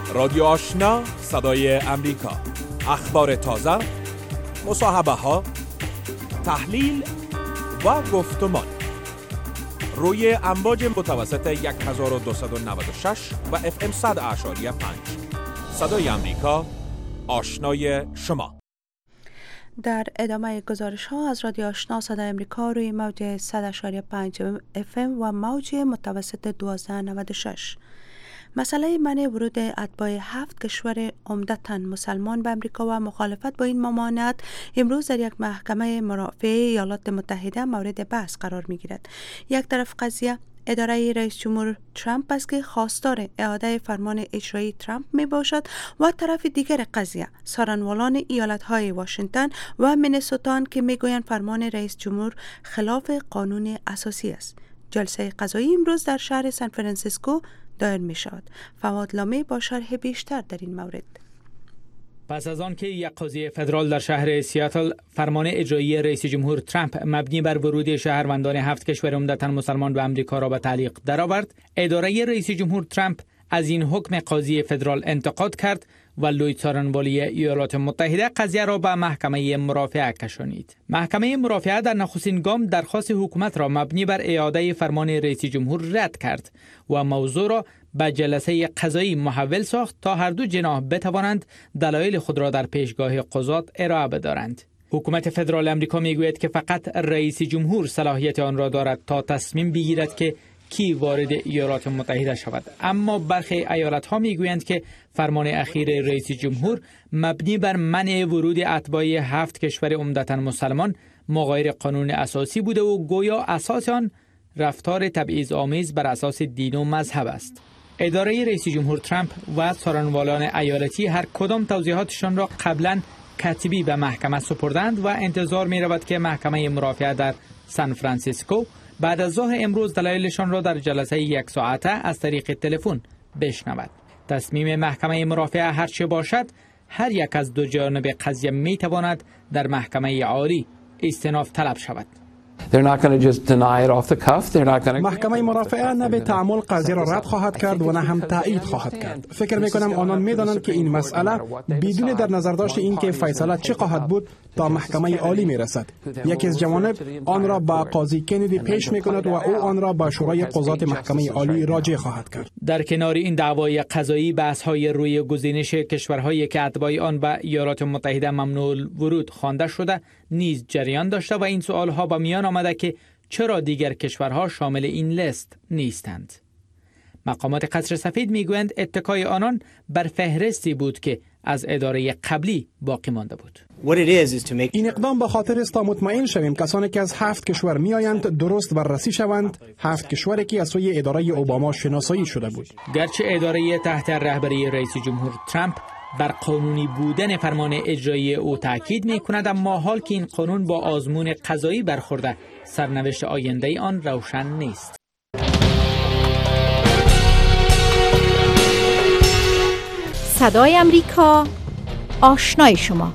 رادیو آشنا صدای امریکا، اخبار تازه، مصاحبه ها، تحلیل و گفتمان روی امواج متوسط 1296 و FM 100.5 صدای امریکا، آشنای شما. در ادامه گزارش ها از رادیو آشنا صدای امریکا روی موج 100.5 FM و موج متوسط 1296. مسئله منع ورود اتباع 7 کشور عمدتاً مسلمان به امریکا و مخالفت با این ممانعت امروز در یک محکمه مرافعه ایالات متحده مورد بحث قرار می گیرد. یک طرف قضیه اداره رئیس جمهور ترامپ است که خواستار اعاده فرمان اجرایی ترامپ می باشد و طرف دیگر قضیه سارنوالان ایالت‌های واشنگتن و مینسوتا که می گویند فرمان رئیس جمهور خلاف قانون اساسی است. جلسه قضایی امروز در شهر سان فرانسیسکو دایر می شود. فواد لامی با شرح بیشتر در این مورد. پس از آن که یک قاضی فدرال در شهر سیاتل فرمان اجرایی رئیس جمهور ترامپ مبنی بر ورود شهروندان 7 کشور عمدتاً مسلمان به آمریکا را به تعلیق درآورد، اداره رئیس جمهور ترامپ از این حکم قاضی فدرال انتقاد کرد و لوید سارنوالی ایالات متحده قضیه را به محکمه مرافعه کشانید. محکمه مرافعه در نخستین گام درخواست حکومت را مبنی بر اعاده فرمان رئیس جمهور رد کرد و موضوع را به جلسه قضایی محول ساخت تا هر دو جناح بتوانند دلایل خود را در پیشگاه قضات ارائه بدارند. حکومت فدرال امریکا میگوید که فقط رئیس جمهور صلاحیت آن را دارد تا تصمیم بگیرد که کی وارد ایالات متحده شود، اما برخی ایالت‌ها میگویند که فرمان اخیر رئیس جمهور مبنی بر منع ورود اتباع 7 کشور عمدتاً مسلمان مغایر قانون اساسی بوده و گویا اساس آن رفتار تبعیض‌آمیز بر اساس دین و مذهب است. اداره رئیس جمهور ترامپ و سارنوالان ایالتی هر کدام توضیحاتشان را قبلا کتبی به محکمه سپردند و انتظار می رود که محکمه مرافعه در سان فرانسیسکو بعد از ظهر امروز دلایلشان را در جلسه 1 ساعته از طریق تلفن بشنود. تصمیم محکمه مرافعه هر چه باشد، هر یک از دو جانب قضیه می تواند در محکمه عالی استئناف طلب شود. محکمه مرافعه نه به تعامل قضیه را رد خواهد کرد و نه هم تایید خواهد کرد. فکر می کنم آنان می دانند که این مسئله بدون در نظر داشت اینکه فیصله چه خواهد بود تا محکمه عالی می رسد. یکی از جوانب آن را با قاضی کندی پیش می کند و او آن را با شورای قضات محکمه عالی راجع خواهد کرد. در کنار این دعوای قضایی، بحث‌های روی گزینش کشورهایی که اتباع آن به ایالات متحده ممنوع ورود خوانده شده نیز جریان داشته و این سوالها به میان آمده که چرا دیگر کشورها شامل این لیست نیستند. مقامات قصر سفید میگویند اتکای آنان بر فهرستی بود که از اداره قبلی باقی مانده بود. این اقدام به خاطر است تا مطمئن شویم کسانی که از 7 کشور میآیند درست بررسی شوند. 7 کشوری که از سوی اداره اوباما شناسایی شده بود. گرچه اداره تحت رهبری رئیس جمهور ترامپ بر قانونی بودن فرمان اجرایی او تاکید می‌کند، اما حال که این قانون با آزمون قضایی برخورده، سرنوشت آینده آن روشن نیست. صدای امریکا، آشنای شما.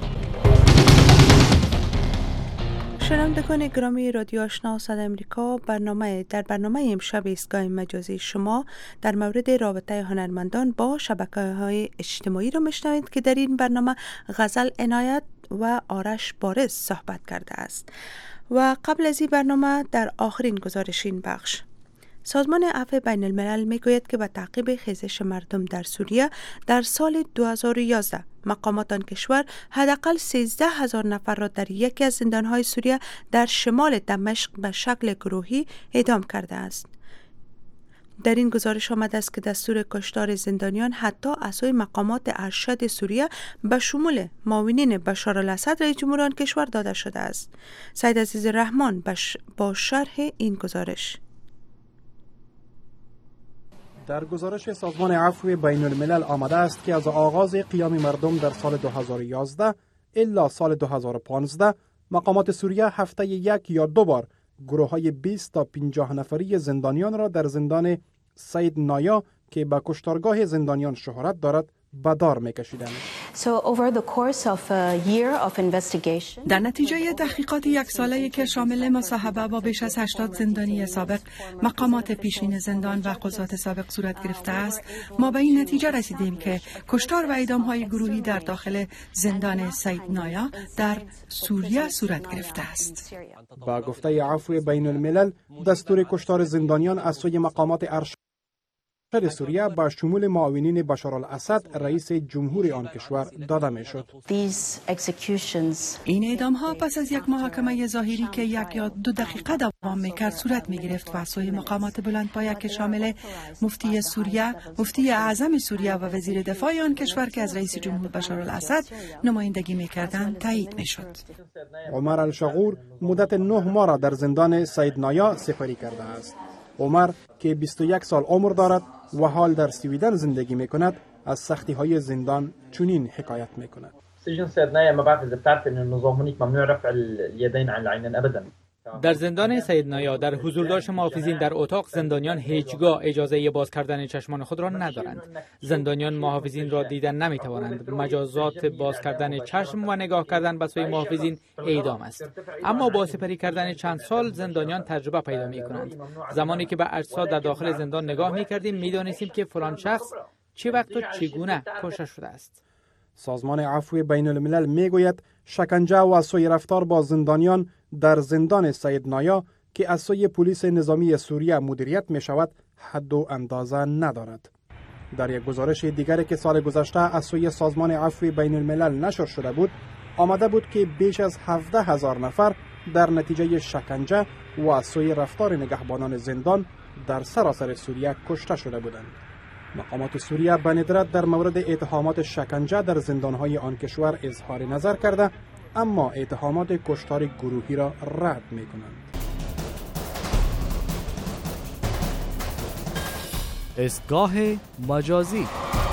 شنوندگان گرامی رادیو آشنا صدای امریکا، در برنامه امشب ایستگاه مجازی شما در مورد رابطه هنرمندان با شبکه‌های اجتماعی را میشنوید که در این برنامه غزل عنایت و آرش بارز صحبت کرده است. و قبل از این برنامه در آخرین گزارش این بخش، سازمان عفو بین الملل میگوید که به تعقیب خیزش مردم در سوریه در سال 2011 مقامات آن کشور حداقل 13,000 نفر را در یکی از زندانهای سوریه در شمال دمشق به شکل گروهی اعدام کرده است. در این گزارش آمده است که دستور کشتار زندانیان حتی از سوی مقامات ارشد سوریه به شمول معاونین بشار الاسد رئیس جمهور آن کشور داده شده است. سید عزیز رحمان با شرح این گزارش. در گزارش سازمان عفو بین الملل آمده است که از آغاز قیام مردم در سال 2011 الا سال 2015 مقامات سوریه هفته 1 یا 2 بار گروه‌های 20 تا 50 نفری زندانیان را در زندان سید نایا که به کشتارگاه زندانیان شهرت دارد به دار می‌کشیدند. در نتیجه تحقیقات یک ساله‌ای که شامل مصاحبه با بیش از 80 زندانی سابق، مقامات پیشین زندان و قضات سابق صورت گرفته است، ما به این نتیجه رسیدیم که کشتار و اعدام‌های گروهی در داخل زندان سید نایا در سوریه صورت گرفته است. با گفته عفو بین الملل، دستور کشتار زندانیان از سوی مقامات ارشد سوریه با شمول معاونین بشار الاسد رئیس جمهور آن کشور داده می شد. این اعدام ها پس از یک محاکمه ظاهری که 1 یا 2 دقیقه دوام می کرد صورت می گرفت و سوی مقامات بلندپایه که شامل مفتی سوریه، مفتی اعظم سوریه و وزیر دفاع آن کشور که از رئیس جمهور بشار الاسد نمایندگی می کردند تایید می شد. عمر الشغور مدت 9 ماه را در زندان سید نایا سپری کرده است. عمر که 21 سال عمر دارد و حال در سویدن زندگی می کند، از سختی های زندان چنین حکایت می کند. سجن سید نایا ما بعرف اذا بتعرف انه النظام هناك ممنوع رفع اليدين عن العينين ابدا. در زندان سید نایا در حضورداشت محافظین در اتاق، زندانیان هیچگاه اجازه باز کردن چشمان خود را ندارند. زندانیان محافظین را دیدن نمیتوانند. مجازات باز کردن چشم و نگاه کردن به سوی محافظین اعدام است. اما با سپری کردن چند سال زندانیان تجربه پیدا می کنند. زمانی که به اجساد در داخل زندان نگاه می کردیم می دانستیم که فلان شخص چه وقت و چگونه کشته شده است. سازمان عفو بین الملل می گوید شکنجه و سوء رفتار با زندانیان در زندان سید نایا که از سوی پلیس نظامی سوریه مدیریت می شود حد و اندازه ندارد. در یک گزارش دیگری که سال گذشته از سوی سازمان عفو بین الملل نشر شده بود، آمده بود که بیش از 17,000 نفر در نتیجه شکنجه و از سوی رفتار نگهبانان زندان در سراسر سوریه کشته شده بودند. مقامات سوریه به ندرت در مورد اتهامات شکنجه در زندانهای آن کشور اظهار نظر کرده، اما اتهامات کشتار گروهی را رد می کنند. اسگاه مجازی.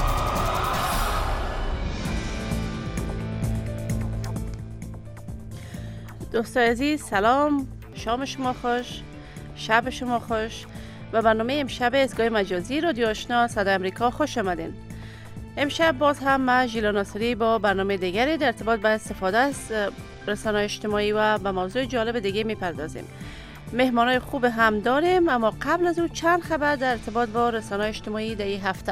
دوستای عزیز، سلام، شام شما خوش، شب شما خوش. و برنامه امشب اسگاه مجازی رادیو آشنا صدای امریکا خوش آمدین. امشب باز هم من ژیلا ناصری با برنامه دیگری در ارتباط با استفاده از رسانه‌های اجتماعی و به موضوع جالب دیگه میپردازیم. مهمانای خوب هم داریم، اما قبل از او چند خبر در ارتباط با رسانه‌های اجتماعی در این هفته.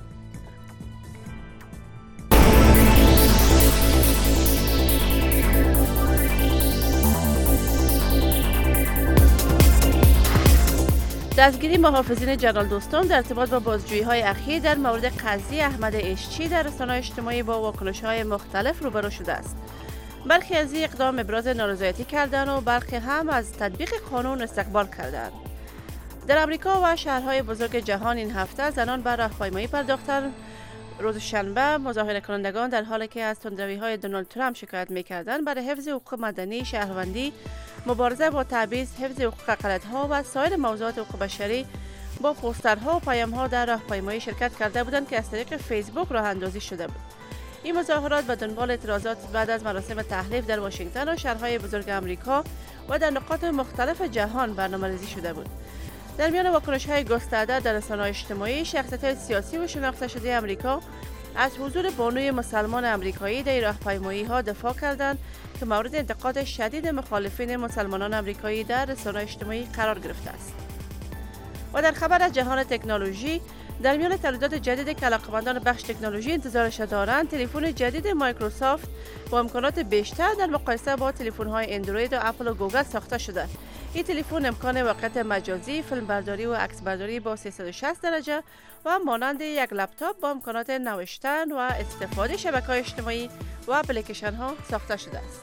دستگیری محافظین جلال دوستان در ارتباط با بازجویی‌های اخیر در مورد قضیه احمد اشچی در رسانه‌های اجتماعی با واکنش‌های مختلف روبرو شده است. برخی از این اقدام ابراز نارضایتی کردند و برخی هم از تطبیق قانون استقبال کردند. در امریکا و شهرهای بزرگ جهان این هفته زنان به راهپیمایی پرداختند. روز شنبه مظاهره کنندگان در حالی که از تندروی‌های دونالد ترامپ شکایت می‌کردند برای حفظ حقوق مدنی، شهروندی، مبارزه با تبعیض، حفظ حقوق اقلیت‌ها و سایر موضوعات حقوق بشری با پوسترها و پیام‌ها در راهپیمایی شرکت کرده بودند که از طریق فیسبوک راه اندازی شده بود. این مظاهرات به دنبال اعتراضات بعد از مراسم تحلیف در واشنگتن و شهرهای بزرگ آمریکا و در نقاط مختلف جهان برنامه‌ریزی شده بود. در میان واکنش‌های گسترده در رسانه‌های اجتماعی، شخصیت‌های سیاسی و شناخته شده آمریکا از حضور بانوی مسلمان آمریکایی در راهپیمایی‌ها دفاع کردند که مورد انتقاد شدید مخالفین مسلمانان آمریکایی در رسانه‌های اجتماعی قرار گرفته است. و در خبر از جهان تکنولوژی، در میان تولیدات جدید که علاقه‌مندان بخش تکنولوژی انتظارش دارند، تلفن جدید مایکروسافت با امکانات بیشتر در مقایسه با تلفن‌های اندروید و اپل و گوگل ساخته شده. این تلفن امکان واقعیت مجازی، فیلمبرداری و عکسبرداری با 360 درجه و مانند یک لپتاپ با امکانات نوشتن و استفاده شبکه‌های اجتماعی و اپلیکیشن‌ها ساخته شده است.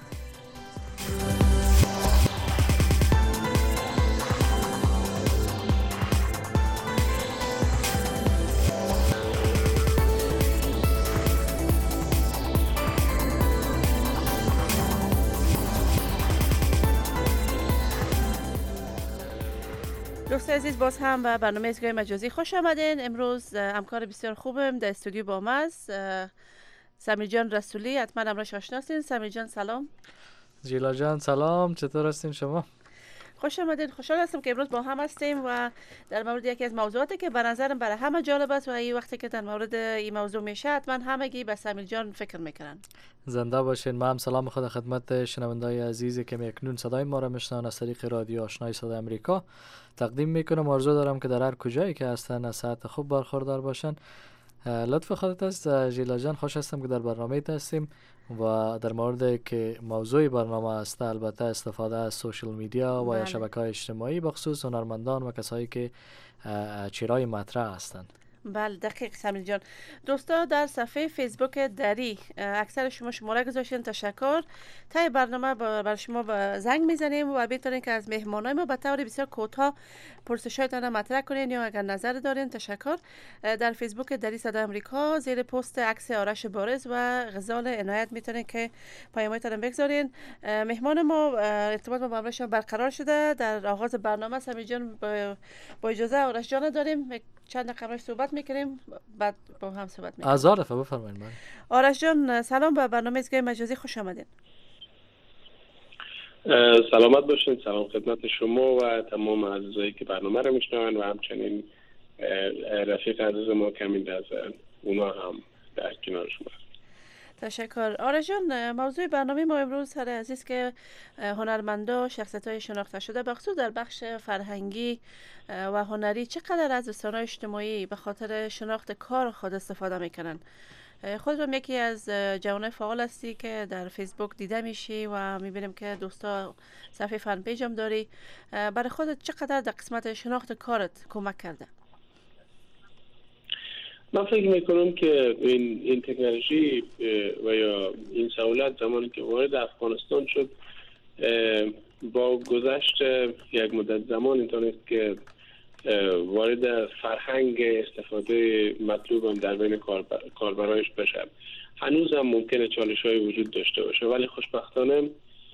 دوستان عزیز، باز هم به برنامه اسگاه مجازی خوش آمدین. امروز همکار بسیار خوبم در استودیو با ما است، سمیر جان رسولی. حتما امروز آشناسین. سمیر جان سلام. ژیلا جان سلام، چطور هستین شما؟ خوش آمدین. خوشحال هستم که امروز با هم هستیم و در مورد یکی از موضوعاتی که به نظرم برای همه جالب است و این وقتی که در مورد این موضوع میشه حتما همگی به سمیل جان فکر میکنن. زنده باشین. ما هم سلام خود خدمت شنوندای عزیزی که اکنون صدای ما را میشنون از طریق رادیو آشنای صدای آمریکا تقدیم میکنم. آرزو دارم که در هر کجایی که هستن از صحت خوب برخوردار باشن. لطف خودت است ژیلا جان. خوش هستم که در برنامه هستیم و در مورد که موضوع برنامه است البته استفاده از سوشل میدیا و یا شبکه‌های اجتماعی بخصوص هنرمندان و کسایی که چهره‌های مطرح هستند. بله دقیق سمیل جان. دوستا در صفحه فیسبوک دری اکثر شما شماره گذاشتین. تشکر. تا برنامه بر شما زنگ میزنیم و بتونین که از مهمانای ما به طور بسیار کوتاه پرسشاتون مطرح کنین یا اگر نظر دارین. تشکر. در فیسبوک دری صدای آمریکا زیر پست عکس آرش بارز و غزال عنایت میتونین که پیامتون بگذارین. مهمان ما ارتباط با برنامه‌شون برقرار شده. در آغاز برنامه سمیل جان با اجازه آرش جان داریم چند دقیقه صحبت میکنیم بعد با هم صحبت میکنیم. از عارفه بفرمایید. آرش جان سلام، به برنامه ایستگاه مجازی خوش آمدین. سلامت باشین. سلام خدمت شما و تمام عزیزایی که برنامه رو میشنون و همچنین رفیق عزیز ما کمین دزن اونا هم در کنار شما. تشکر. آرش جان موضوع برنامه ما امروز سر عزیز که هنرمندا شخصیت‌های شناخته شده بخصوص در بخش فرهنگی و هنری چقدر از رسانه‌های اجتماعی به خاطر شناخت کار خود استفاده میکنن. خود هم یکی از جوانای فعال هستی که در فیسبوک دیده میشی و میبینیم که دوستا صفحه فن پیج هم داری. برای خودت چقدر در قسمت شناخت کارت کمک کرده؟ من فکر میکنم که این تکنولوژی و یا این سهولت زمانی که وارد افغانستان شد با گذشت یک مدت زمان اینطوریست که وارد فرهنگ استفاده مطلوب هم در بین کاربرایش بشه. هنوز هم ممکنه چالش های وجود داشته باشه ولی خوشبختانه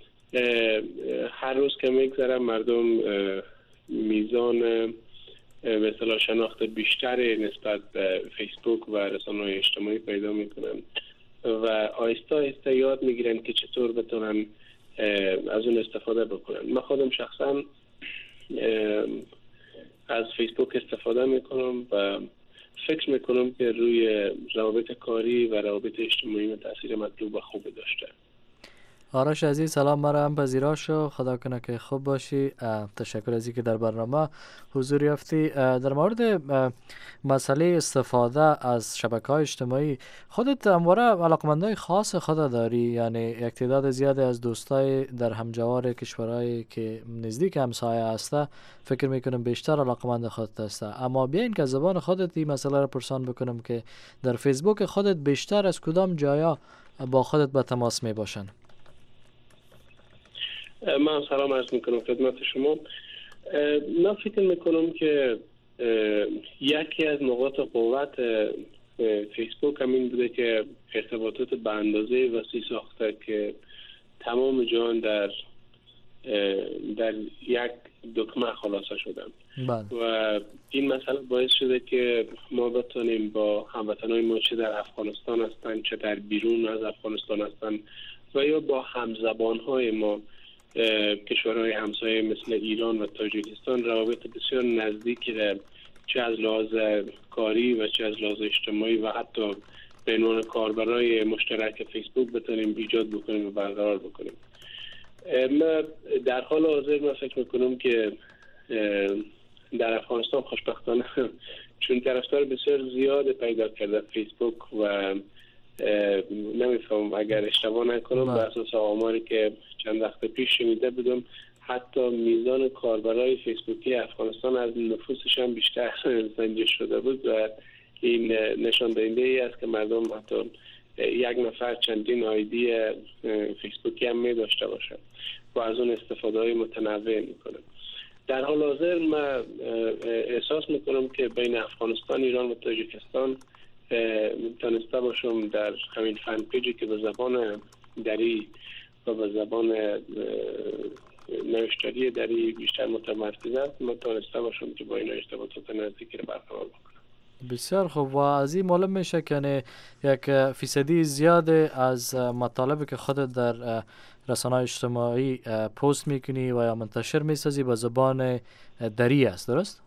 هر روز که میگذره مردم میزان به اصطلاح شناخت بیشتری نسبت به فیسبوک و رسانه‌های اجتماعی پیدا میکنن و آهسته آهسته یاد میگیرن که چطور بتونن از اون استفاده بکنن. من خودم شخصا از فیسبوک استفاده میکنم و فکر میکنم که روی روابط کاری و روابط اجتماعی تاثیر مطلوب و خوب داشته. آرش عزیز سلام، مرا هم پذیراشو. خدا کنه که خوب باشی. تشکر از اینکه در برنامه حضور یافتی. در مورد مسئله استفاده از شبکه‌های اجتماعی خودت همواره علاقمندای خاص خود داری؟ یعنی یک تعداد زیادی از دوستای در همجوار کشورهایی که نزدیک همسایه هسته فکر میکنم بیشتر علاقمند خودت هسته، اما بیاین که زبان خودت این مسئله رو پرسان بکنم که در فیسبوک خودت بیشتر از کدام جایا با خودت به تماس میباشن؟ من سلام عرض میکنم خدمت شما. من فکر میکنم که یکی از نقاط قوت فیسبوک همین بوده که ارتباطات به اندازه وسیع ساخته که تمام جهان در یک دکمه خلاصه شدن و این مسئله باعث شده که ما بتونیم با هموطنان ما چه در افغانستان هستن چه در بیرون از افغانستان هستن و یا با همزبانهای ما کشورهای همسایه مثل ایران و تاجیکستان روابط بسیار نزدیکی را چه از لحاظ کاری و چه از لحاظ اجتماعی و حتی به عنوان کاربرای مشترک فیسبوک بتونیم ایجاد بکنیم و برقرار بکنیم. من در حال حاضر من فکر میکنم که در افغانستان خوشبختانه چون طرفدار بسیار زیاد پیدا کرده فیسبوک و نمیفهمم اگر اشتباه نکنم بر اساس آماری که چند وقت پیش شنیده بودم حتی میزان کاربرای فیسبوکی افغانستان از نفوسش هم بیشتر سنجش شده بود و این نشان دهنده ای است که مردم حتی یک نفر چندین آیدی فیسبوکی هم می داشته باشه و از اون استفاده های متنوع میکنه. در حال حاضر من احساس میکنم که بین افغانستان، ایران و تاجیکستان تونسته باشم در همین فن پیجی که به زبان دری و به زبان نوشتاری دری بیشتر متمرکز است، من تونسته باشم که با این ارتباطات نزدیکی رو برقرار بکنم. بسیار خوب. و از این معلوم میشه که یک فیصدی زیاد از مطالبی که خودت در رسانه‌های اجتماعی پست میکنی و یا منتشر میسازی به زبان دری است، درست؟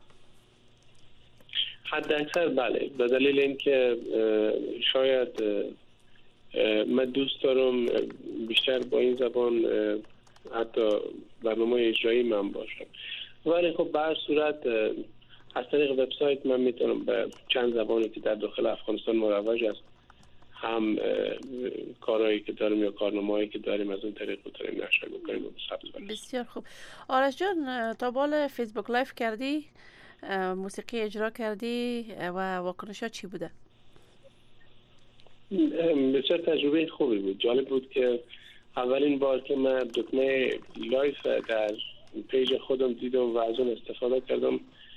حد اکثر بله، به دلیل اینکه شاید من دوست دارم بیشتر با این زبان حتی برنامه اجرایی من باشم، ولی خب به هر صورت از طریق وبسایت من میتونم به چند زبانی که در داخل افغانستان مروج است هم کارهایی که داریم یا کارنامه‌هایی که داریم از اون طریق بتونیم نشر بکنیم و ثبت کنیم. بسیار خوب. آرش جان، تا بال فیسبوک لایف کردی، موسیقی اجرا کردی و واکنش‌ها چی بوده؟ بسیار تجربه خوبی بود. جالب بود که اولین بار که من دکمه لایف در پیج خودم دیدم و از اون استفاده کردم،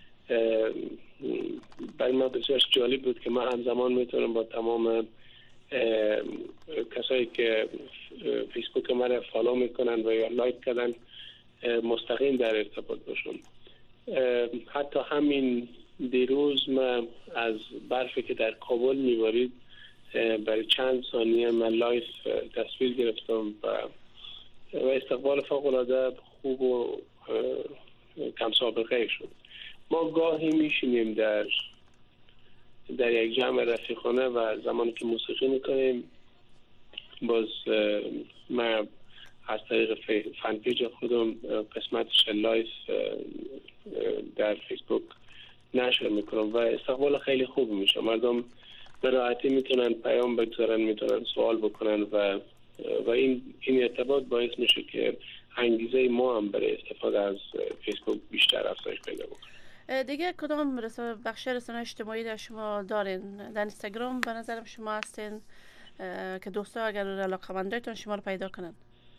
برای من بسیار جالب بود که من همزمان میتونم با تمام کسایی که فیسبوک من را فالو میکنن و یا لایک کردن مستقیم در ارتباط باشم. حتی همین دیروز من از برفی که در کابل میبارید برای چند ثانیه من لایف تصویر گرفتم و استقبال فوق‌العاده خوب و کم سابقه شد. ما گاهی میشینیم در یک جمع رفیقانه و زمانی که موسیقی میکنیم، باز من از طریق فن پیج خودم قسمتش لایف در فیسبوک نشر میکنم و استقبال خیلی خوب میشه. مردم به راحتی میتونن پیام بگذارن، میتونن سوال بکنن و این ارتباط باعث میشه که انگیزه ما هم برای استفاده از فیسبوک بیشتر افزایش پیدا بکنه. دیگه کدام بخش رسانه اجتماعی در شما دارین؟ در اینستاگرام به نظرم شما هستین که دوستا اگر علاقه‌مندایتون شما رو پیدا کنن.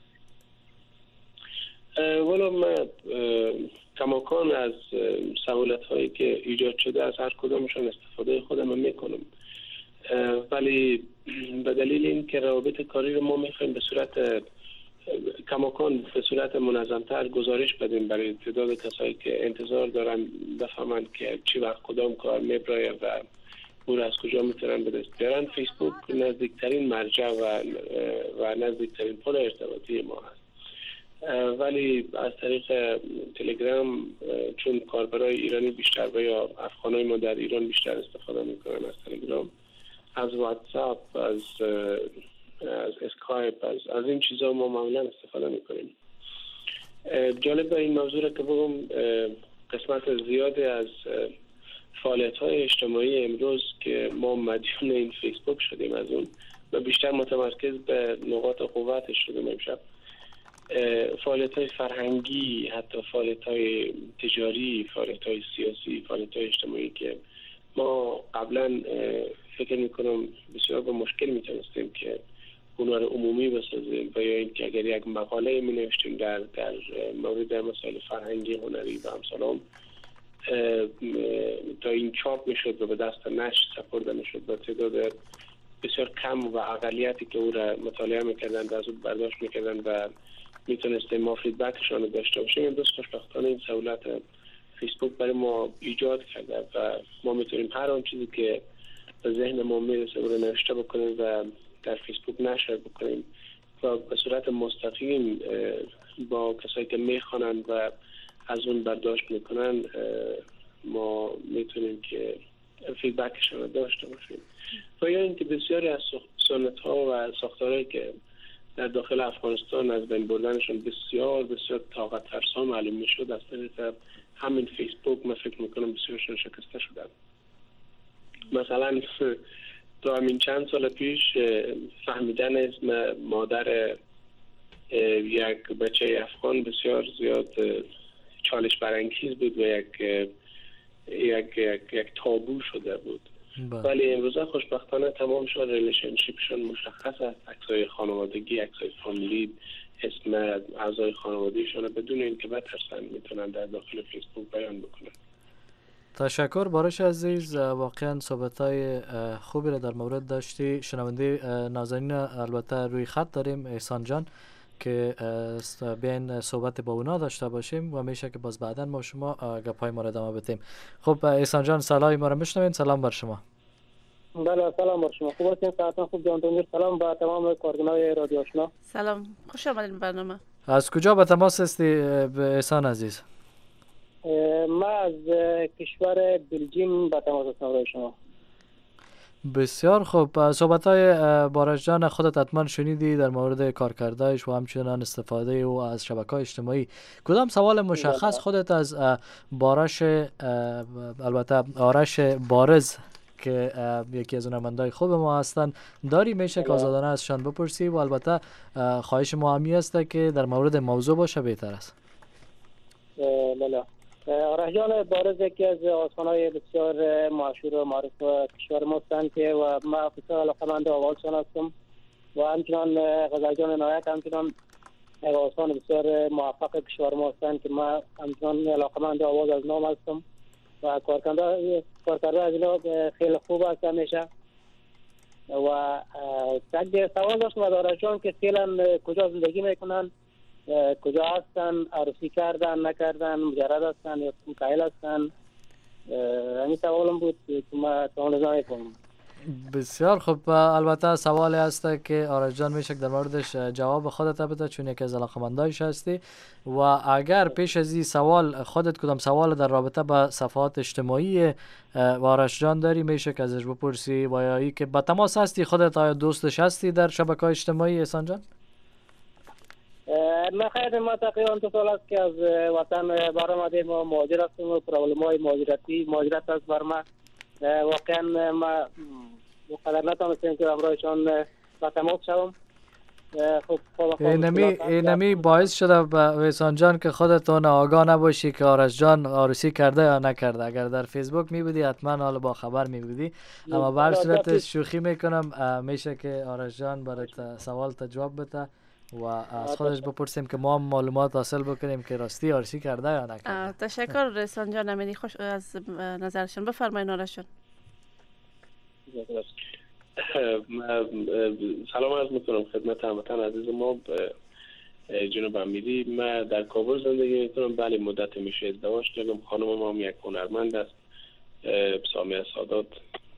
والا من کماکان از سهولت هایی که ایجاد شده از هر کدامشون استفاده خودم میکنم، ولی به دلیل این که روابط کاری رو ما میخوایم به صورت کماکان به صورت منظمتر گزارش بدیم برای تعداد کسایی که انتظار دارن بفهمن که چی وقت کدام کار میبرایه و او از کجا میتونن به دست بیارن. فیسبوک نزدیکترین مرجع و نزدیکترین پل ارتباطی ما هست، ولی از طریق تلگرام چون کاربرای ایرانی بیشتر و یا افغانای ما در ایران بیشتر استفاده میکنن از تلگرام، از واتساپ، از اسکایپ، از این چیزا ما معمولا استفاده میکنیم. جالب به این موضوع که بگم قسمت زیادی از فعالیت‌های اجتماعی امروز که ما مدیون این فیسبوک شدیم از اون و بیشتر متمرکز به نقاط قوتش شدیم امشب. فعالیت‌های فرهنگی، حتی فعالیت‌های تجاری، فعالیت‌های سیاسی، فعالیت‌های اجتماعی که ما قبلا فکر میکنم بسیار با مشکل میتونستیم که اونا رو عمومی بسازیم و یا اینکه اگر یک مقاله می نوشتیم در مورد مسائل فرهنگی، هنری و امثال تا این چاپ میشد و به دست نشر سپرده میشد با تعداد بسیار کم و اقلیتی که او را مطالعه میکردن و از اون برداشت میکردن و میتونستیم ما فیدبکشان رو داشته باشیم. امروز خوشبختانه این سهولت فیسبوک برای ما ایجاد کرده و ما میتونیم هر آن چیزی که به ذهن ما میرسه او رو نوشته بکنیم و در فیسبوک نشر بکنیم و به صورت مستقیم با کسایی که میخوانن و از اون برداشت میکنن ما میتونیم که فیدبکشون رو داشته باشیم. و یا اینکه بسیاری از سنت ها و ساختارهایی که در داخل افغانستان از بین بردنشون بسیار بسیار طاقت فرسا معلوم میشد، از طریق همین فیسبوک من فکر میکنم بسیارشون شکسته شدن. مثلا تا همین چند سال پیش فهمیدن اسم مادر یک بچه افغان بسیار زیاد چالش برانگیز بود و یک تابو شده بود. ولی امروزه خوشبختانه تمام شد ریلیشنشیپشون مشخص است، عکسای خانوادگی، عکسای فامیلی، اسم اعضای خانوادگیشون بدون اینکه بترسن میتونن در داخل فیسبوک بیان بکنن. تشکر بارش عزیز، واقعا صحبت‌های خوبی را در مورد داشتی. شنونده نازنین البته روی خط داریم، احسان جان. که بیاین صحبت با اونا داشته باشیم و میشه که باز بعدا ما شما گپای ما را ادامه بدیم. خب احسان جان صدای ما را میشنوین؟ سلام بر شما. بله سلام بر شما. خوب هستین؟ ساعتان خوب جان دنیر. سلام با تمام کارگران رادیو آشنا. سلام، خوش آمدید به برنامه. از کجا به تماس هستی احسان عزیز؟ ما از کشور بلژیم به تماس هستم برای شما. بسیار خوب. صحبت‌های بارش جان خودت حتما شنیدی در مورد کارکردهش و همچنان استفاده او از شبکه‌های اجتماعی. کدام سوال مشخص خودت از بارش البته آرش بارز که یکی از هنرمندای خوب ما هستن داری میشه که آزادانه ازشان بپرسی و البته خواهش ما همی است که در مورد موضوع باشه بهتر است. بله. آرش جان بارز یکی از آسان‌های بسیار مشهور و معروف کشور ما هستند که و ما بسیار علاقه‌مند آوازشان هستم و همچنان غزلجان نایک همچنان آسان بسیار موفق کشور ما هستند که ما همچنان علاقه‌مند آواز از نام هستم و کارکرده از اینا خیلی خوب است همیشه. و یک سوال داشتم از آرش جان که فعلا کجا زندگی میکنن، کجا هستن، عروسی کردن نکردن، مجرد هستن یا متعهل هستن؟ همین سوالم بود که ما تمام کنم. بسیار خوب. البته سوالی هست که آرش جان میشه در موردش جواب خودت بده چون یکی از علاقه‌مندایش هستی و اگر پیش از این سوال خودت کدام سوال در رابطه با صفحات اجتماعی آرش جان داری میشه که ازش بپرسی و یا ای که با تماس هستی خودت آیا دوستش هستی در شبکه‌های اجتماعی احسان جان؟ نه خیر، ما تقریبا 2 سال است که از وطن برآمدیم و مهاجر هستیم و پرابلم‌های مهاجرت است بر ما. واقعا ما مقدر نتونستیم که امروزشان با تماس شوم. اینمی باعث شده به احسان جان که خودتون آگاه نباشی که آرش جان عروسی کرده یا نکرده. اگر در فیسبوک میبودی حتما حالا با خبر میبودی، اما به هر صورت شوخی میکنم. میشه که آرش جان برای سوال جواب بده و از خودش بپرسیم که ما معلومات حاصل بکنیم که راستی عروسی کرده یا نکرده. تشکر احسان جان، امینی خوش از نظرشون. بفرمایید آرش جان. سلام عرض میکنم خدمت هموطن عزیز ما جناب امیری. من در کابل زندگی میکنم. بله مدت میشه ازدواج کردم. خانم ما هم یک هنرمند است، سامیه سادات.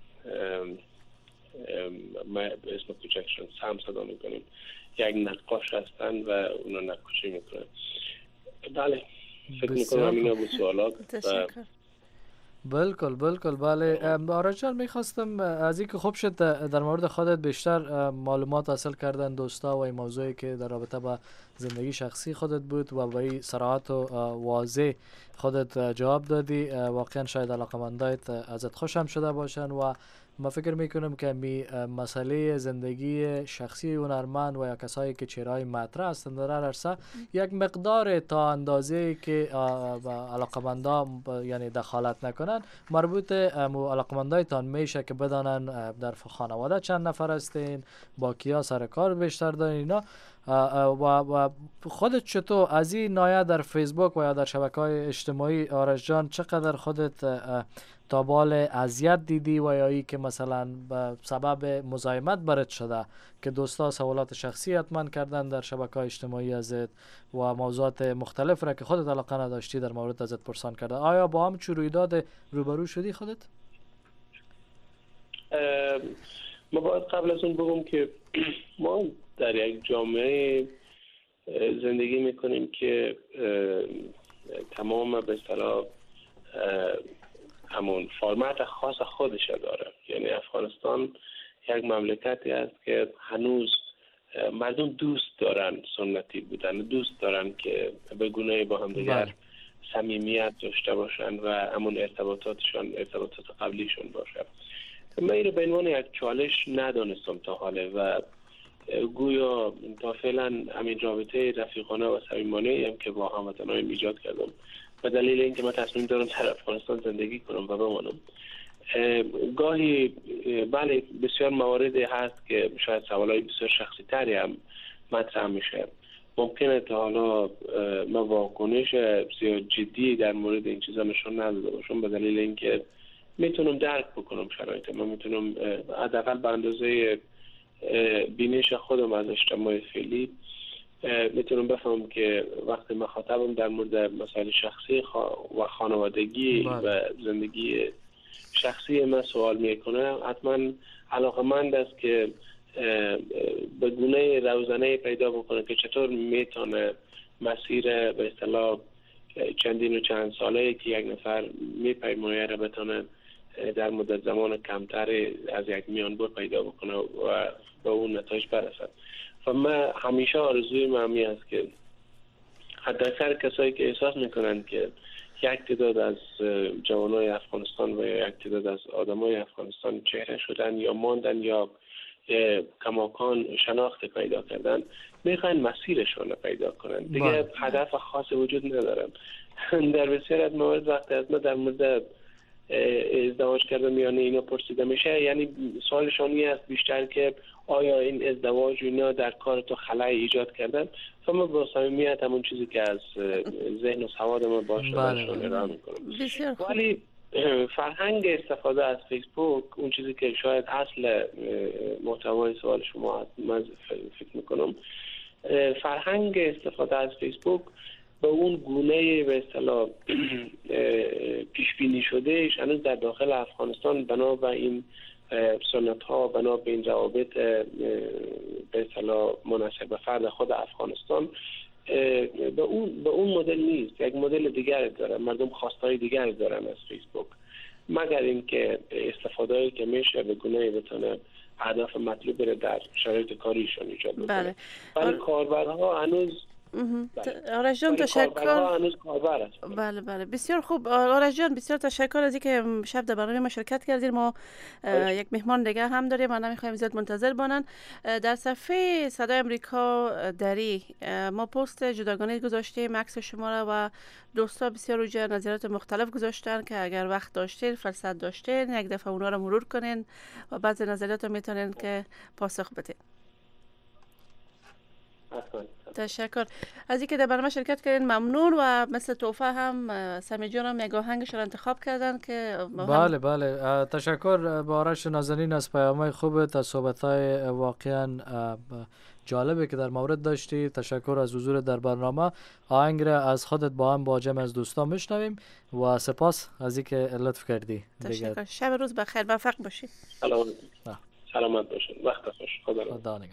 ما اسم کوچکشون سم صدا میکنیم. یک نقاش هستن و اونا نقاشی میکنن. بله فکر میکنم اینا بود سوالات. تشکر. بلکل بله. آرش جان میخواستم از اینکه خوب شد در مورد خودت بیشتر معلومات حاصل کردن دوستا و این موضوعی که در رابطه با زندگی شخصی خودت بود و با این صراحت و واضح خودت جواب دادی. واقعا شاید علاقه‌مندایت ازت خوشم شده باشن و ما فکر میکنم که مسئله زندگی شخصی هنرمند و یا کسایی که چهره‌های مطرح هستند در عرصه یک مقدار تا اندازه‌ای که علاقه‌مندا یعنی دخالت نکنن مربوط علاقه‌مندایتان میشه که بدانن در خانواده چند نفر هستین، با کیا سر کار بیشتر دارین اینا. و خودت چطور از این نایه در فیسبوک و یا در شبکه‌های اجتماعی آرش جان چقدر خودت تا بال اذیت دیدی و یا ای که مثلا به سبب مزاحمت برات شده که دوستا سوالات شخصی حتما کردن در شبکه‌های اجتماعی ازت و موضوعات مختلف را که خودت علاقه نداشتی در مورد ازت پرسان کرده؟ آیا با هم چه رویداد روبرو شدی خودت؟ ما باید قبل از اون بگم که ما در یک جامعه زندگی میکنیم که تمام به اصطلاح همون فرمت خاص خودش داره. یعنی افغانستان یک مملکتی است که هنوز مردم دوست دارن سنتی بودن، دوست دارن که به گونه‌ای با هم دیگر صمیمیت داشته باشن و همون ارتباطات قبلیشون باشه. من این رو به عنوان یک چالش ندانستم تا حاله و گویا تا فعلا همین رابطه رفیقانه و صمیمانه هم که با هموطنایم ایجاد کردم به دلیل اینکه من تصمیم دارم در افغانستان زندگی کنم و بمانم. گاهی بله بسیار مواردی هست که شاید سوالای بسیار شخصی تری هم مطرح میشه. ممکنه تا حالا من واکنش بسیار جدی در مورد این چیزا نشون نداده باشم به دلیل اینکه میتونم درک بکنم شرایط. من میتونم حداقل به اندازه بینش خودم از اجتماع فعلی میتونم بفهمم که وقتی مخاطبم در مورد مسائل شخصی و خانوادگی و زندگی شخصی من سوال میکنه، حتما علاقمند است که به گونه روزانه پیدا بکنه که چطور میتونه مسیر به اصطلاح چندین و چند ساله که یک نفر میپیماید را بتونه در مدت زمان کمتری از یک میانبر پیدا بکنه و به اون نتایج برسد. و من همیشه آرزوی من همی است که حداکثر کسایی که احساس میکنن که یک تعداد از جوانای افغانستان و یک تعداد از آدمای افغانستان چهره شدن یا ماندن یا کماکان شناخت پیدا کردن، میخواین مسیرشون رو پیدا کنن. دیگه هدف خاصی وجود ندارن. در بسیار از موارد وقتی از ما در مورد ازدواج کردن یعنی اینا پرسیده میشه، یعنی سوالشان این است بیشتر که آیا این ازدواج اینا در کار تو خلای ایجاد کردن؟ فما با صمیمیت همون چیزی که از ذهن و سواد ما باشه برشون ارائه میکنم. ولی فرهنگ استفاده از فیسبوک، اون چیزی که شاید اصل محتوای سوال شما من فکر میکنم، فرهنگ استفاده از فیسبوک به اون گونه به اصطلاح پیش بینی شدهش هنوز در داخل افغانستان بنا به این سنت ها، بنا به این روابط به اصطلاح منحصر به فرد خود افغانستان به اون مدل نیست. یک مدل دیگر داره، مردم خواستهای دیگر دارن از فیسبوک، مگر اینکه استفاده‌ای که میشه به گونه‌ای بتونه هدف مطلوب رو در شرایط کاریشون ایجاد بکنه. ولی کاربرها هنوز آرش جان تشکر. بله بسیار خوب آرش جان، بسیار تشکر از اینکه شب در برنامه ما شرکت کردید. ما یک مهمان دیگه هم داریم، ما نمیخوایم زیاد منتظر بانن. در صفحه صدای امریکا دری ما پست جداگانه گذاشتیم، عکس شما را و دوستا بسیار روی نظریات مختلف گذاشتن که اگر وقت داشتین، فرصت داشتین، یک دفعه اونا را مرور کنین و بعضی نظریات رو میتونین که پاسخ بدین. تشکر از اینکه در برنامه شرکت کردین، ممنون. و مثل توفه هم سمی جان هم یک آهنگش رو انتخاب کردن که بله تشکر بارش نازنین از پیام‌های خوبت، از صحبت‌های واقعا جالبه که در مورد داشتی. تشکر از حضور در برنامه. آهنگ را از خودت با هم با جمع از دوستان میشنویم و سپاس از اینکه لطف کردی. تشکر. شب روز بخیر، موفق باشید. سلامت باشید. وقت خوش. خدا نگهدار.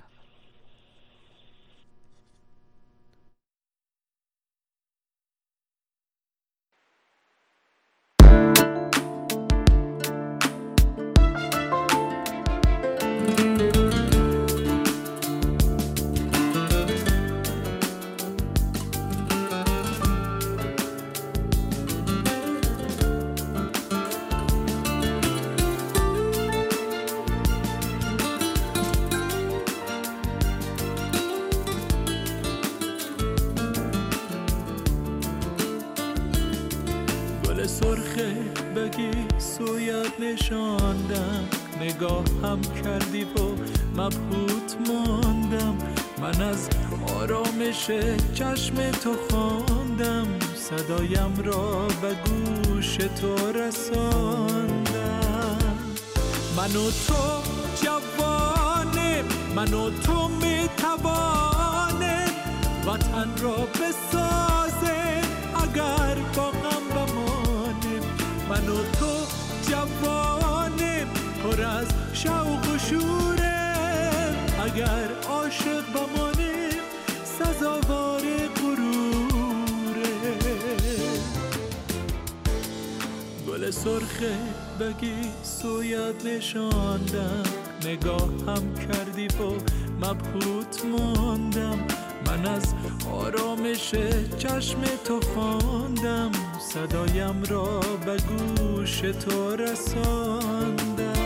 نشاندم، نگاه هم کردی و مبهوت ماندم. من از آرامش چشم تو خواندم، صدایم را به گوش تو رساندم. من و تو جوانیم، من و تو میتوانیم وطن را بسازیم اگر با غم بمانیم. من و تو جوانیم پر از شوق و شوریم اگر عاشق بمانیم سزاوار غروره. گل سرخه بگی سویت نشاندم، نگاه هم کردی و مبهوت ماندم. من از آرامش چشم تو خواندم، صدایم را به گوش تو رساندم.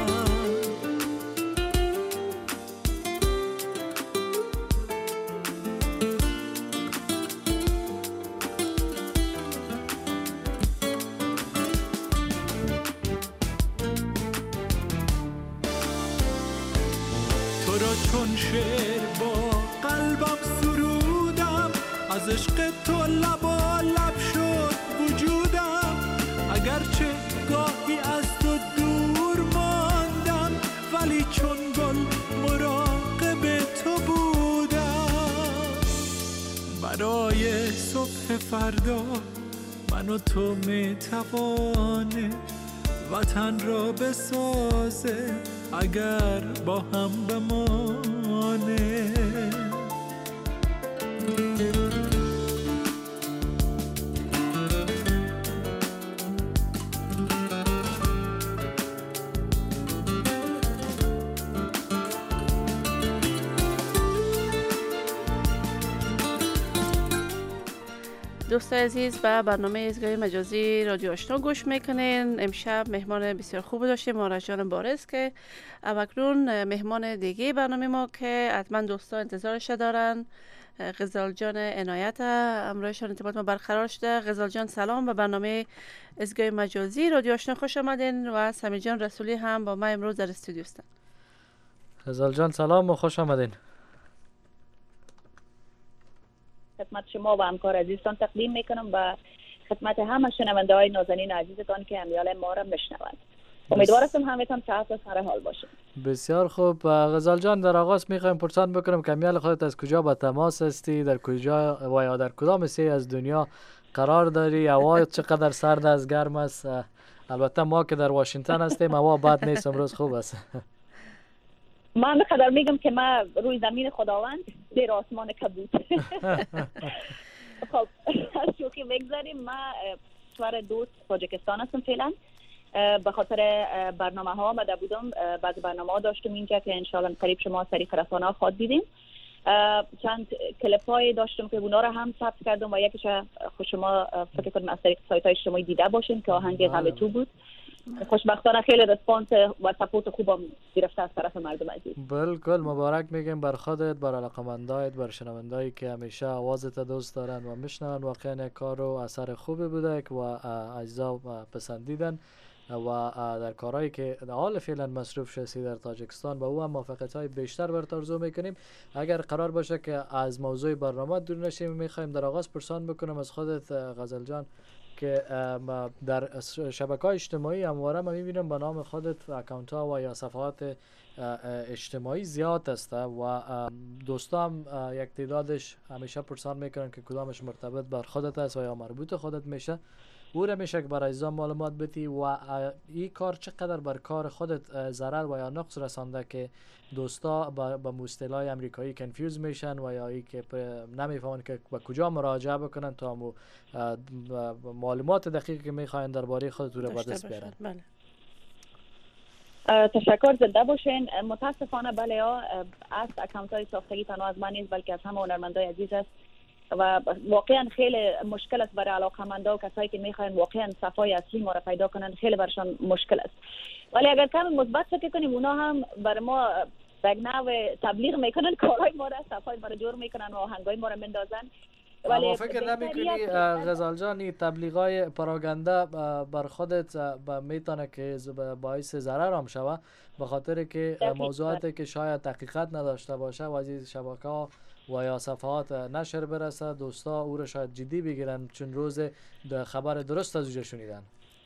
تو را چون شعر با قلبم سرودم، از عشق تو لبا لب شد وجودم. اگرچه گاهی از تو دور ماندم، ولی چون گل مراقب تو بودم. برای صبح فردا من و تو میتوانه وطن را بسازه اگر با هم بمانه. دوستان عزیز به برنامه ایستگاه مجازی رادیو آشنا گوش میکنین. امشب مهمان بسیار خوب داشتیم، آرش جان بارز، که اکنون مهمان دیگه برنامه ما که حتما دوستان انتظارش دارن، غزال جان عنایت، امروزشان ارتباط ما برقرار شده. غزال جان سلام، به برنامه ایستگاه مجازی رادیو آشنا خوش آمدین و سمی جان رسولی هم با ما امروز در استودیو هستن. غزال جان سلام و خوش آمدین. خدمت شما و همکار عزیزتان تقدیم میکنم و خدمت همه شنونده های نازنین عزیزتان که امیال ما را میشنوند. امیدوار هستم همتون صحت و سر حال باشید. بسیار خوب. غزال جان، در آغاز میخوایم پرسان بکنم که امیال خودت از کجا به تماس هستی، در کجا و یا در کدام سه از دنیا قرار داری، هوا چقدر سرد از گرم است؟ البته ما که در واشنگتن هستیم هوا بد نیست، امروز خوب است. من بقدر میگم که ما روی زمین خداوند زیر آسمان کبود. خب از شوخی بگذاریم، ما کشور دوست تاجیکستان هستم فعلا. به خاطر برنامه ها آمده بودم، بعضی برنامه ها داشتم اینجا که انشاءالله قریب شما طریق رسانه ها خواهد دیدیم. چند کلیپ های داشتم که اونا رو هم ثبت کردم و یکیش خود شما فکر کنم از طریق سایت های اجتماعی دیده باشین که آهنگ غم تو بود. خوشبختانه خیلی رسپانس و سپورت خوبم گرفته از طرف مردم عزیز. بالکل مبارک میگم بر خودت، بر علاقمندایت، بر شنوندایی که همیشه آوازت دوست دارن و میشنون. واقعا کار و اثر خوبی بوده و اجزا پسندیدن و در کارهایی که حال فعلا مصروف شدی در تاجیکستان با او هم موفقیت‌های بیشتر بر آرزو میکنیم. اگر قرار باشه که از موضوع برنامه دور نشیم، میخوایم در آغاز پرسان بکنم از خودت غزال جان که در شبکه‌های اجتماعی همواره ما می‌بینیم به نام خودت اکانت‌ها و یا صفحات اجتماعی زیاد است و دوستا هم یک تعدادش همیشه پرسان میکنن که کدامش مرتبط بر خودت است و یا مربوط خودت میشه. او را میشه که برای ایزا معلومات بدی و این کار چقدر بر کار خودت ضرر و یا نقص رسانده که دوستا با مصطلحات امریکایی کنفیوز میشن و یا ای که نمیفهمن که به کجا مراجعه بکنن تا معلومات دقیقی که میخواین درباره خودت رو به دست بیارن. بله. تشکر، زنده باشین. متاسفانه بله از اکانت های ساختگی تنها از من نیست بلکه از همه هنرمندای عزیز است و واقعا خیلی مشکل است برای علاقه‌مندا و کسایی که میخواین واقعا صفای اصلی ما را پیدا کنن، خیلی برشان مشکل است. ولی اگر کم مثبت فکر کنیم، اونا هم برای ما بگناو تبلیغ میکنن، کارهای ما را، صفای ما را جور میکنن و آهنگای ما را مندازن. ولی فکر نمیکنی غزال جان این تبلیغای پروپاگاندا بر خودت میتونه که باعث ضرر هم شوه، به خاطر که موضوعاتی که شاید حقیقت نداشته باشه و از شبکه‌ها و یا صفحات نشر برسه، دوستا او را شاید جدی بگیرن چون روز خبر درست از اوجا شنیدن.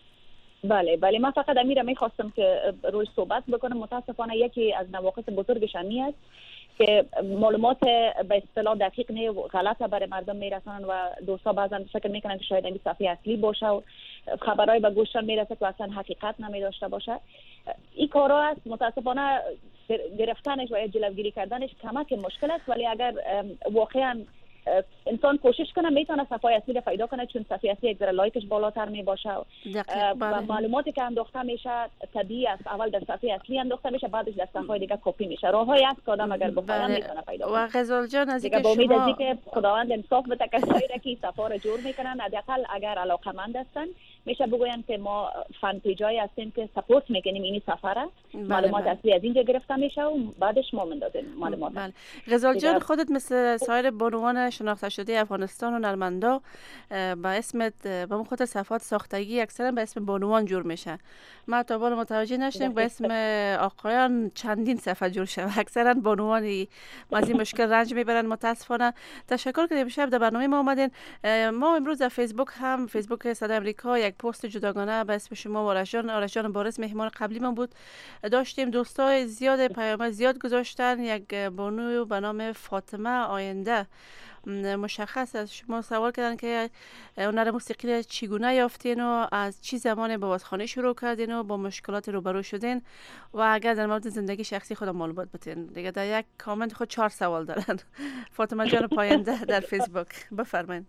بله من فقط امیر میخواستم که روی صحبت بکنم. متاسفانه یکی از نواقص بزرگش همین است که معلومات به اصطلاح دقیق نه و غلط برای مردم میرسونن و دوستا بعضا فکر میکنن که شاید این صفحه اصلی باشه و خبرای به گوششان میرسه که اصلا حقیقت نمیداشته باشه. این کارا است متاسفانه گرفتنش و جلوگیری کردنش کمک مشکل است، ولی اگر واقعا انسان کوشش کنه میتونه صفحه اصلی پیدا کنه، چون صفحه اصلی یک ذره لایکش بالاتر می باشه و معلوماتی که انداخته میشه طبیعی است. اول در صفحه اصلی انداخته میشه، بعدش در صفحه دیگه کپی میشه. راههایی است که آدم اگر بخواد میتونه پیدا کنه. و غزال جان از اینکه شما که خداوند انصاف بده کسایی را که صفحه را جور میکنن، حداقل اگر علاقه‌مند هستن میشه بگوین که ما فن پیجایی هستیم که سپورت میکنیم این صفحه را. معلومات اصلی از اینجا گرفته میشه و بعدش ما مندازیم معلومات. غزال جان خودت مثل سایر بانوان شناخته شده افغانستان و هنرمندا با اسمت با اون خاطر صفحات ساختگی اکثرا به اسم بانوان جور میشه. ما تا بالا متوجه نشدیم به اسم آقایان چندین صفحه جور شده. اکثرا بانوانی از این مشکل رنج میبرن متاسفانه. تشکر که امشب در برنامه ما اومدین. ما امروز در فیسبوک هم فیسبوک صدای امریکا یک پست جداگانه به اسم شما و آرش جان بارز مهمان قبلی من بود داشتیم. دوستای زیاد پیام زیاد گذاشتن. یک بانو به نام فاطمه آینده مشخص است. شما سوال کردن که هنر موسیقی را چگونه یافتین و از چی زمان به بازخوانی شروع کردین و با مشکلات روبرو شدین و اگر در مورد زندگی شخصی خود معلومات بدین. دیگه در یک کامنت خود 4 سوال دارن. فاطمه جان پاینده در فیسبوک بفرمایید.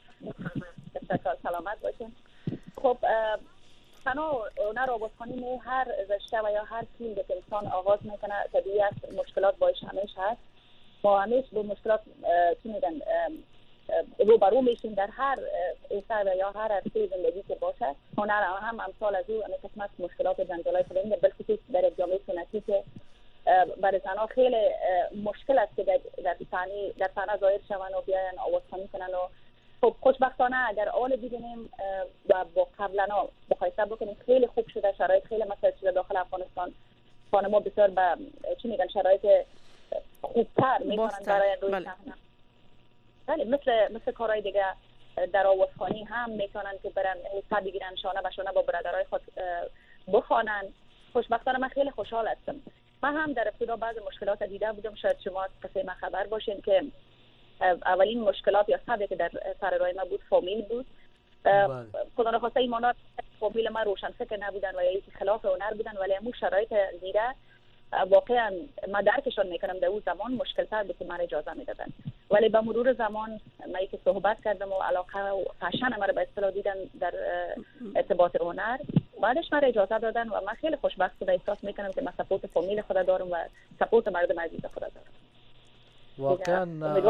سلامت باشین. خب تنها هنر آوازخوانی هر رشته و یا هر فیلد که انسان آغاز میکنه طبیعت مشکلات باش همیشه هست. ما همیشه به مشکلات چی میگن روبرو میشیم در هر اثر و یا هر عرصه زندگی که باشه. هنر هم امثال از او قسمت مشکلات جنجالای خودمون بلکه در جامعه سنتی که برای زنها خیلی مشکل است که در صحنه ظاهر شون و بیاین آوازخوانی کنن و خب خوشبختانه اگر اول ببینیم و با قبلا مقایسه بکنیم خیلی خوب شده، شرایط خیلی مثلا شده داخل افغانستان. خانم‌ها بسیار به چی میگن شرایط خوبتر میکنن برای روی صحنه. بله مثل کارهای دیگه در آوازخوانی هم میتونن که برن حصه بگیرن، شانه به شانه با برادرای خود بخوانن. خوشبختانه من خیلی خوشحال هستم. من هم در ابتدا بعض مشکلات دیده بودم، شاید شما از قصه من خبر باشین که اولین مشکلات یا سببی که در سر راه ما بود فامیل بود. خدا نخواسته ایمانات فامیل من روشن فکر نبودن و یا یکی خلاف هنر بودن، ولی همون شرایط زیره واقعا من درکشان میکنم در اون زمان مشکل تر بود که من اجازه میدادن، ولی به مرور زمان من که صحبت کردم و علاقه و پشن من به اصطلاح دیدن در ارتباط هنر، بعدش من اجازه دادن و من خیلی خوشبخت شدم. احساس میکنم که من سپورت فامیل خود دارم و سپورت مردم عزیز خود دارم. واقعا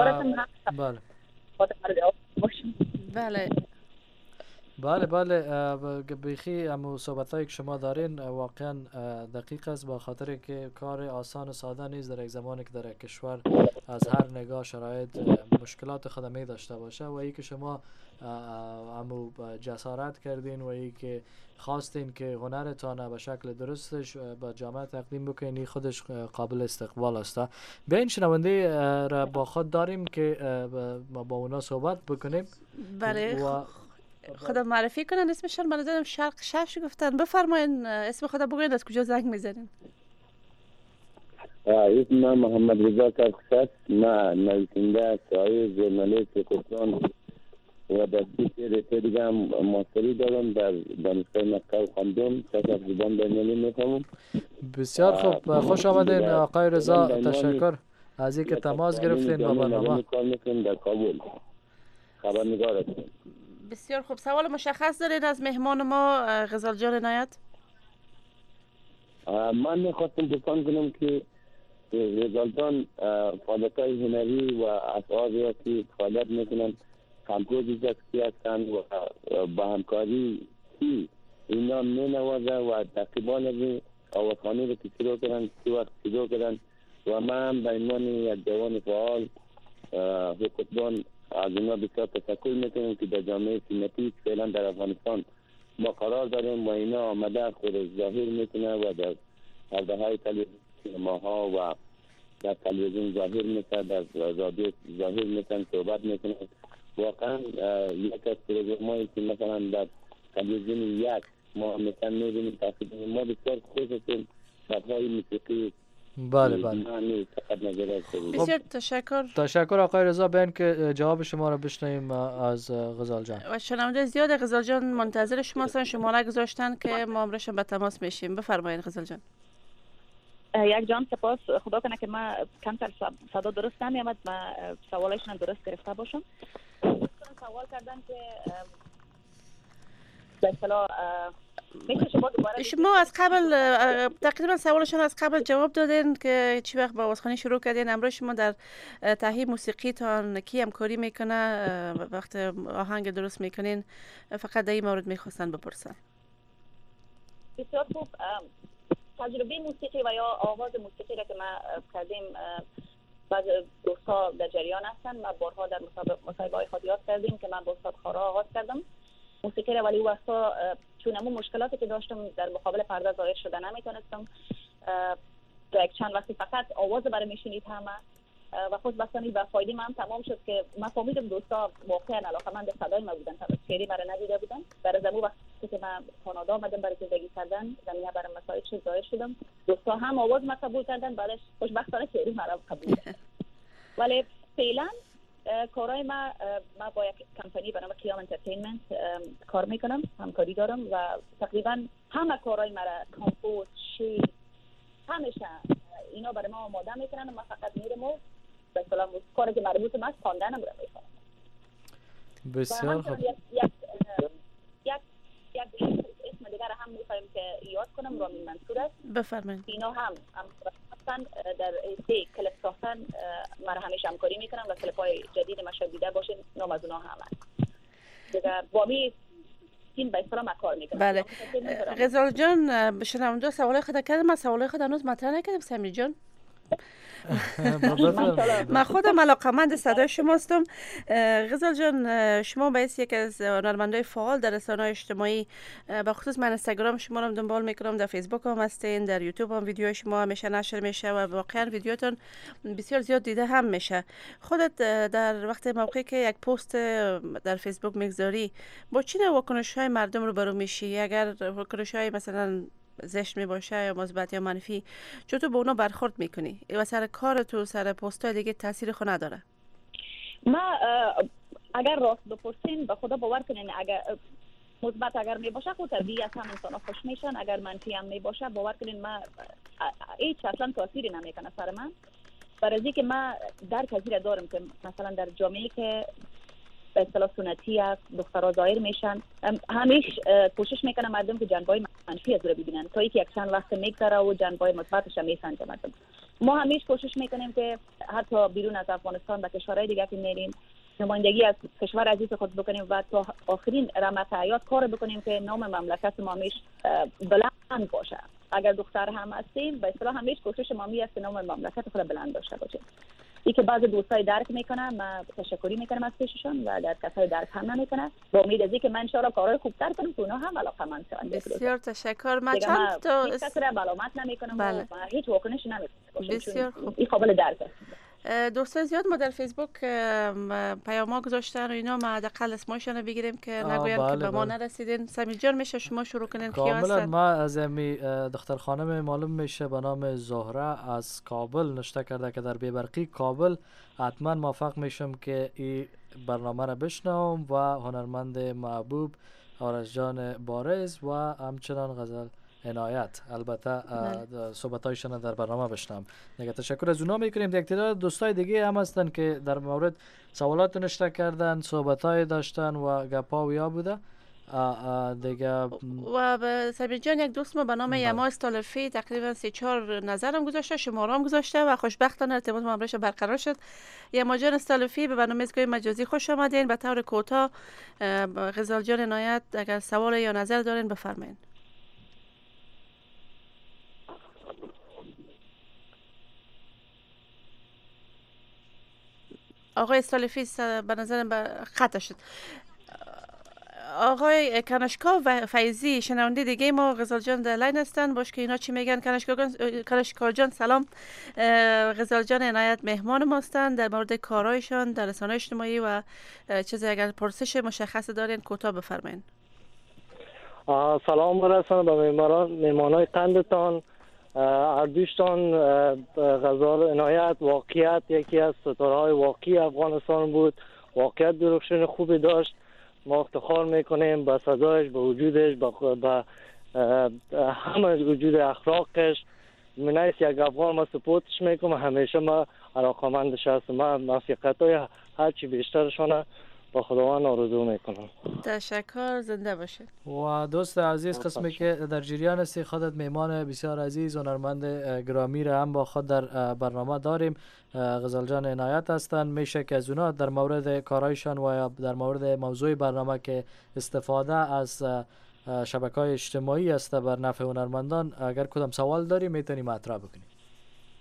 بله بیخی امو صحبتایی که شما دارین واقعا دقیق است، با خاطر که کار آسان و ساده نیست در یک زمانی که در یک کشور از هر نگاه شرایط مشکلات خدمه داشته باشه و ای که شما امو جسارت کردین و ای که خواستین که هنرتان به شکل درستش به جامعه تقدیم بکنین، خودش قابل استقبال است. بیاین شنونده را با خود داریم که با اونا صحبت بکنیم. بله خدا معرفی کنن اسمشون. من دادم شرق شش گفتن. بفرمایین اسم خدا بگوین، از کجا زنگ میزنین؟ اسم من محمد رضا کرخست، من نویسنده شاعر ژورنالیست کردستان و در رشته دیگه هم ماستری دارم در دانشگاه مکه و خواندم، تحت زبان بین‌المللی میخوام. بسیار خوب، خوش آمدین آقای رضا. تشکر از اینکه تماس گرفتین با برنامه. کار میکنم در کابل، خبرنگار هستم. بسیار خوب. سوال مشخص دارید از مهمان ما غزال جان عنایت؟ من میخواستم بسان کنم که غزال جان فعالیت‌های هنری و اشعاری که فعالیت میکنن کمپوزی جسکی هستن و با همکاری اینا مینوازه و تقریبان از آوازخوانی رو که شروع کردن و من به عنوان یک جوان فعال حکومتان از اینا بسیار تشکر میکنم که در جامعه سنتی فعلا در افغانستان ما قرار داریم و اینا آمده خود ظاهر میکنه و در پرده‌های تلویزیون سینماها و در تلویزیون ظاهر میکنه، در رادیو ظاهر میکنه، صحبت میکنه. واقعا یک از پروگرامایی که مثلا در تلویزیون یک ما مثلا میبینیم تقریبا ما بسیار خوش هستیم شبهای موسیقی. بله بسیار تشکر آقای رضا. بین که جواب شما رو بشنویم از غزال جان. و شنونده زیاد غزال جان منتظر شما هستن، شماره گذاشتن که ما امروز به تماس میشیم. بفرمایید غزال جان. یک جان سپاس. خدا کنه که ما کمتر صدا درست نمیامد، ما سوالشون درست گرفته باشم. سوال کردن که به اصطلاح شما از قبل تقریبا سوالشون از قبل جواب دادین که چی وقت با آوازخوانی شروع کردین. امروز شما در تهیه موسیقی تان کی همکاری میکنه وقت آهنگ درست میکنین؟ فقط در این مورد میخواستن بپرسن. بسیار خوب. تجربه موسیقی و یا آواز موسیقی را که ما کردیم بعض دوستا در جریان هستن. ما بارها در مصاحبه‌های خود یاد کردیم که من با استاد خارا آغاز کردم موسیقی را، ولی وقتا چون همون مشکلاتی که داشتم در مقابل پرده ظاهر شده نمیتونستم. تا یک چند وقتی فقط آواز برای میشنید همه و خوشبختانه به فایده من تمام شد که من فهمیدم دوستا واقعا علاقه‌مند صدای ما بودن، تا شعری برای ندیده بودن. در زمین وقتی که من کانادا آمدم برای زندگی کردن، زمینه برای مسائل شد ظاهر شدم، دوستا هم آواز ما قبول کردن، بعدش خوشبختانه شعری مرا قبول کردن. ولی فعلا کارهای ما با یک کمپانی به نام قیام انترتینمنت کار میکنم، همکاری دارم و تقریبا همه کارهای ما را کامپوز، شیر، همیشه اینا برای ما آماده میکنن و ما فقط میرم و به اصطلاح کاری که مربوط به خواندنم رو میکنم. بسیار خوب. یک اسم دیگر هم میخوایم که یاد کنم، رامین منصور است. بفرمایید. اینا هم در ایسته کلیپ ساختن من همیشه همکاری میکنم و کلیپ های جدید ما شاید دیده باشین، نام از اونها هم هست دیگر با می این به اصطلاح کار میکنم. بله غزال جان، شنونده سوال خود کردم، من سوال خود هنوز مطرح نکردم. سمی جان من خودم علاقه‌مند صدای شما هستم. غزال جان، شما به یک از هنرمندای فعال در رسانه‌های اجتماعی، به خصوص من اینستاگرام شما رو دنبال میکنم، در فیسبوک هم هستین، در یوتیوب هم ویدیو شما همیشه نشر میشه و واقعا ویدیوتون بسیار زیاد دیده هم میشه. خودت در وقت موقعی که یک پست در فیسبوک میگذاری با چه واکنش‌های مردم رو برو میشی؟ اگر واکنش‌های مثلا زشت می باشه یا مثبت یا منفی، چطور با اونا برخورد میکنی و سر کار تو سر پست‌های دیگه تاثیر خو نداره؟ ما اگر راست بپرسین به خدا باور کنین، اگر مثبت اگر می باشه خود طبیعی از هم انسان خوش میشن، اگر منفی هم می باشه باور کنین ما هیچ اصلا تاثیری نمیکنه سر من. برای اینکه ما درک از این دارم که مثلا در جامعه که به اصطلاح سنتی است، دخترها ظاهر میشن، همیشه کوشش میکنن مردم که جنبه‌های منفی از رو ببینن تا اینکه یک چند وقت میگذره و جنبه‌های مثبتش هم میسنجه مردم. ما همیشه کوشش میکنیم که حتی بیرون از افغانستان و کشورهای دیگه که میریم نمایندگی از کشور عزیز خود بکنیم و تا آخرین رمق حیات کار بکنیم که نام مملکت ما همیشه بلند باشه. اگر دختر هم هستیم به اصطلاح همیشه کوشش ما است که نام مملکت خود بلند داشته باشه. ای که بعضی دوستای درک میکنن، من تشکری میکنم از پیششون و در کسای درک هم نمیکنن. با امید از اینکه من ان شاء الله کارهای خوبتر کنم که اونها هم علاقه‌مند شون. بسیار تشکر. من چند تا کسی را ملامت نمیکنم و هیچ واکنشی نمیکنم. بسیار خوب. این قابل درک است. دوستان زیاد ما در فیسبوک پیام گذاشتن و اینا، ما حداقل اسمشون بگیریم که نگوین که به ما نرسیدین. سمیل جان میشه شما شروع کنین؟ کاملا ما از امی دختر خانم معلوم میشه به نام زهره از کابل نشته کرده که در بیبرقی کابل حتما موفق میشم که این برنامه را بشنوم و هنرمند محبوب آرش جان بارز و همچنان غزل عنایت البته صحبتایشان در برنامه بشنم. دیگه تشکر از اونا میکنیم. یک تعداد دوستای دیگه هم هستن که در مورد سوالات نشته کردن، صحبتای داشتن و گپا و یا بوده دیگه. و به سبیل جان یک دوست ما به نام یما استالفی تقریبا 3-4 نظرم گذاشته، شمارام گذاشته و خوشبختانه ارتباط ما برش برقرار شد. یما جان استالفی به برنامه ایستگاه مجازی خوش آمدین. به طور کوتاه غزال جان عنایت اگر سوال یا نظر دارین بفرمایید. آقای استالفی به نظرم خطا شد. آقای کنشکا و فیضی شنونده دیگه ما غزال جان در لاین هستن، باش که اینا چی میگن. کنشکا جان سلام. غزال جان عنایت مهمان ما هستن، در مورد کارهایشان در رسانه‌های اجتماعی و چیزی اگر پرسش مشخص دارین کوتاه بفرمایید. سلام برسان به مهمانای قندتان. اردوشتان غزال عنایت واقعیت یکی از ستاره‌های واقعی افغانستان بود، واقعیت درخشان خوبی داشت. ما افتخار میکنیم به صدایش، به وجودش، به همه وجود اخلاقش. من از یک افغان ما سپورتش میکنم، همیشه ما علاقمندش هستم. ما موفقیت‌های هرچی بیشترشونه با خداوند آرزو میکنم. تشکر، زنده باشید. و دوست عزیز قسمی که در جریان هستی، خودت میمان بسیار عزیز هنرمند گرامی را هم با خود در برنامه داریم. غزال جان عنایت هستن. میشه که از اونا در مورد کارایشان و در مورد موضوع برنامه که استفاده از شبکه‌های اجتماعی است بر نفع هنرمندان، اگر کدام سوال داری میتونی مطرح بکنی.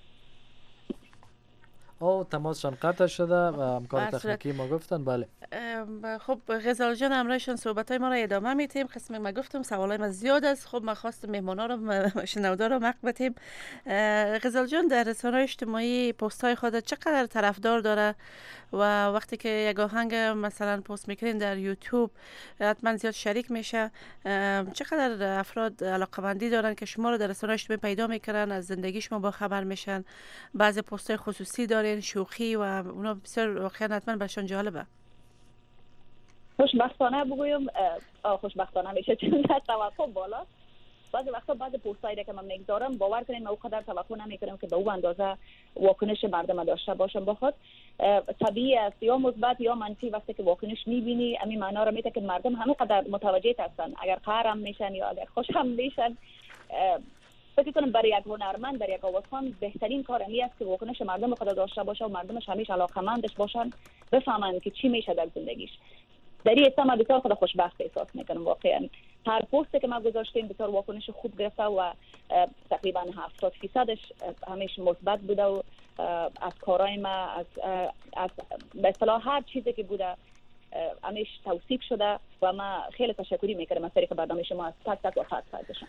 او تماسشان قطع شده و همکار تکنیکی ما گفتن. بله خب غزال جان امروزشون صحبت‌های ما را ادامه میتیم. قسم ما گفتم سوالای ما زیاد است. خب ما خواستم مهمانا رو شنوندا رو مقبتیم. غزال جان در رسانه‌های اجتماعی پست‌های خود چقدر طرفدار داره و وقتی که یک آهنگ مثلا پست میکنین در یوتیوب حتما زیاد شریک میشه، چقدر افراد علاقه‌مندی دارن که شما رو در رسانه‌های اجتماعی پیدا میکنن، از زندگی شما با خبر میشن؟ بعضی پست‌های خصوصی دارین، شوخی و اونا بسیار واقعا حتما برشون جالبه. خوشبختانه بگویم خوشبختانه میشه چون توقع بالاست. بعضی وقتا بعد پستایی که من میگذارم باور کنین من اونقدر توقع نمیکنم که به اون اندازه واکنش مردم داشته باشم. بخاطر طبیعی است یا مثبت یا منفی وقتی که واکنش میبینی همین معنا رو میده که مردم همه قدر متوجه هستن، اگر قهرم میشن یا اگر خوشم میشن. فکر کنم برای یک هنرمند، برای یک آوازخوان بهترین کار این است که واکنش مردم خود داشته باشه و مردمش همیشه علاقه‌مندش باشن، بفهمن که چی میشه در زندگیش. در این حساب من بسیار خود خوشبخت احساس میکنم. واقعا هر پستی که ما گذاشتیم بسیار واکنش خوب گرفته و تقریبا 70%ش همیشه مثبت بوده و از کارهای ما از به اصطلاح هر چیزی که بوده همیشه توصیف شده و ما خیلی تشکری میکنم از طریق برنامه شما از تک تک و خدمتشون.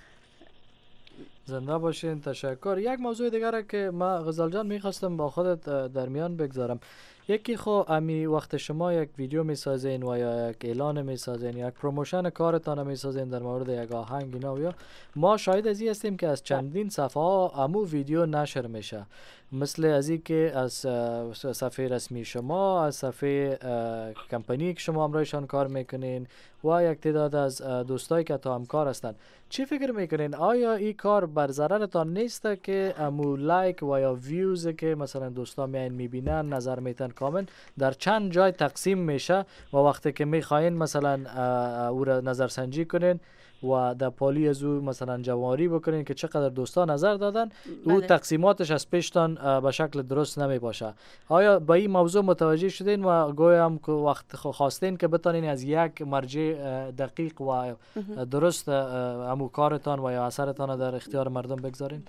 زنده باشین. تشکر. یک موضوع دیگر که ما غزال جان میخواستم با خودت در میان بگذارم، یکی خو امی وقت شما یک ویدیو میسازین و یا یک اعلان میسازین، یک پروموشن کارتان میسازین در مورد یک آهنگ اینا و یا ما شاهد از این هستیم که از چندین صفحه ها امو ویدیو نشر میشه، مثل از این که از صفحه رسمی شما، از صفحه کمپانی که شما همراهشان کار میکنین و یک تعداد از دوستایی که تا همکار هستند. چی فکر میکنین؟ آیا این کار بر ضررتان نیست که امو لایک و یا ویوز که مثلا دوستا میاین میبینن، نظر میتن کامنت در چند جای تقسیم میشه و وقتی که میخواین مثلا او را نظرسنجی کنین و در پالی از او مثلا جواری بکنین که چقدر دوستان نظر دادن، او تقسیماتش از پیشتان به شکل درست نمی باشه. آیا با این موضوع متوجه شدین و گویم که وقت خواستین که بتانین از یک مرجع دقیق و درست همو کارتان و یا اثرتان در اختیار مردم بگذارین؟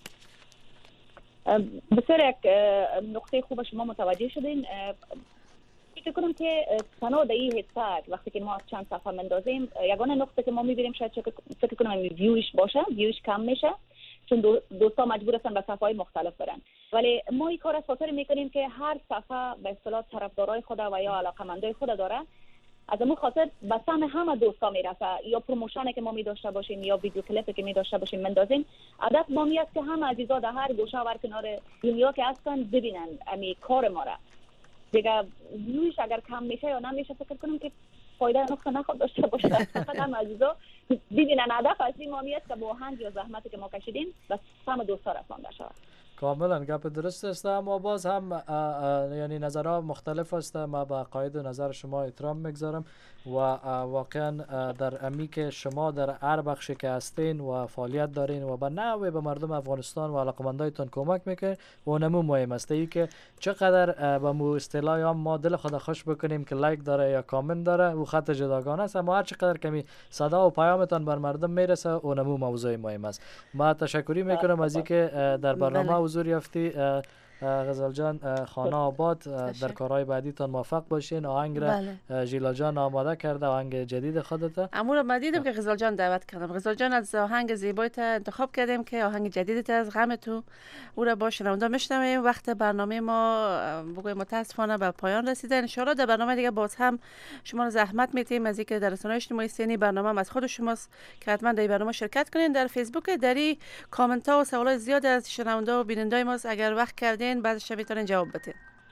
بسیار یک نقطه خوب شما متوجه شدین. فکر کنم که تنها در این حصه وقتی که ما چند صفحه مندازیم یگانه نقطه که ما میبینیم شاید فکر کنم ویوش باشه، ویوش کم میشه چون دوستا مجبور هستن به صفحه‌های مختلف برن، ولی ما این کار از خاطر میکنیم که هر صفحه به اصطلاح طرفدارای خود و یا علاقه‌مندای خود داره. از همون خاطر به سهم همه دوستا میرسه، یا پروموشنی که ما می داشته باشیم یا ویدیو کلیپی که می داشته باشیم مندازیم، هدف ما می است که همه عزیزا در هر گوشه و کنار دنیا که هستن ببینن امی کار ما را. دیگه ویوش اگر کم میشه یا نمیشه فکر کنم که فایده نقطه نخواد داشته باشه. فقط هم عزیزا ببینن هدف اصلی ما می است که با آهنگ یا زحمتی که ما کشیدیم بس همه دوستا رسانده شود. کاملا گپ درست است، اما باز هم یعنی نظرها مختلف است. ما با قاعده نظر شما احترام میگذارم و واقعا در امی که شما در هر بخشی که هستین و فعالیت دارین و به نوع به مردم افغانستان و علاقمندایتون کمک میکنین و نمو مهم است ای که چقدر به مو اصطلاح هم ما دل خود خوش بکنیم که لایک داره یا کامنت داره و خط جداگانه است، اما هر چقدر کمی صدا و پیامتان بر مردم میرسه و نمو موضوع مهم است. ما تشکری میکنم از اینکه در برنامه حضور یافتی. غزال جان خانه آباد، در کارهای بعدیتان موفق باشین. آهنگ را ژیلا جان آماده کرده، آهنگ جدید خودته. امور ما دیدم که غزال جان دعوت کردم. غزال جان از آهنگ زیبایت انتخاب کردیم که آهنگ جدیدت از غم تو، او را با شنوندا میشنویم. وقت برنامه ما بگویم متاسفانه به پایان رسیده. ان شاءالله در برنامه دیگه باز هم شما رو زحمت میدیم از اینکه در رسانه‌های اجتماعی سینی برنامه از خود شماست که حتما در برنامه شرکت کنین. در فیسبوک دری کامنت ها و سوالات زیاد از شنوندا و بینندای ماست، اگر وقت کردین بعدش میتونین جواب بدین.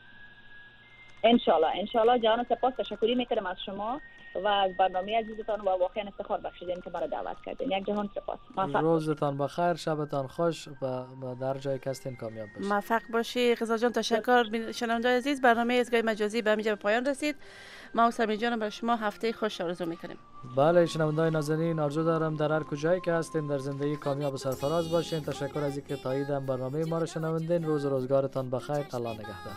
ان شاء الله جان. سپاس تشکری میکنم از شما و از برنامه عزیزتان و واقعا افتخار بخشیدین که مرا دعوت کردین. یک جهان سپاس. روزتان بخیر، شبتان خوش و در جای که هستین کامیاب باشید. موفق باشی. غزال جان تشکر. شنوندگان عزیز، برنامه ایستگاه مجازی به همینجا به پایان رسید. ما و سمی جان برای شما هفته خوش آرزو میکنیم. بله شنوندگان نازنین، آرزو دارم در هر کجایی که هستین در زندگی کامیاب و سرفراز باشین. تشکر از اینکه تاییدم برنامه ما رو شنوندین. روز روزگارتان بخیر. الله نگهدار.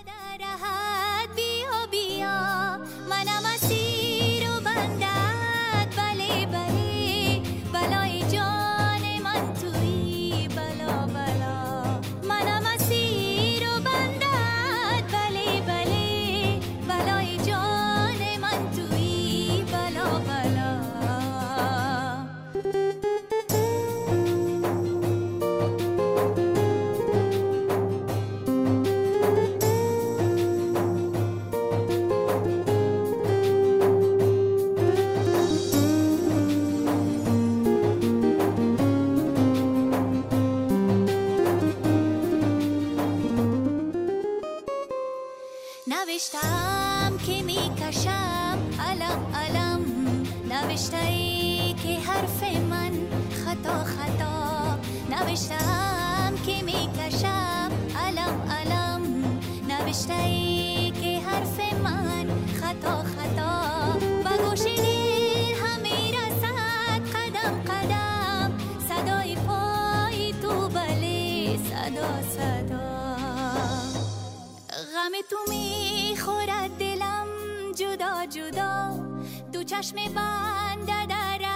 منم اسیر و بندت بله بله بلای جان من توی بلا بلا. منم اسیر و بندت بله بله بلای جان من نوشتم که میکشم علم علم، نوشته ای که حرف من خطا خطا، نوشتم که میکشم علم علم، نوشته ای که حرف من خطا خطا، و گوش دل همی رسد قدم قدم، صدای پای تو بله صدا صدا، غم تو میخورد دلم جدا جدا، دو چشم بنده در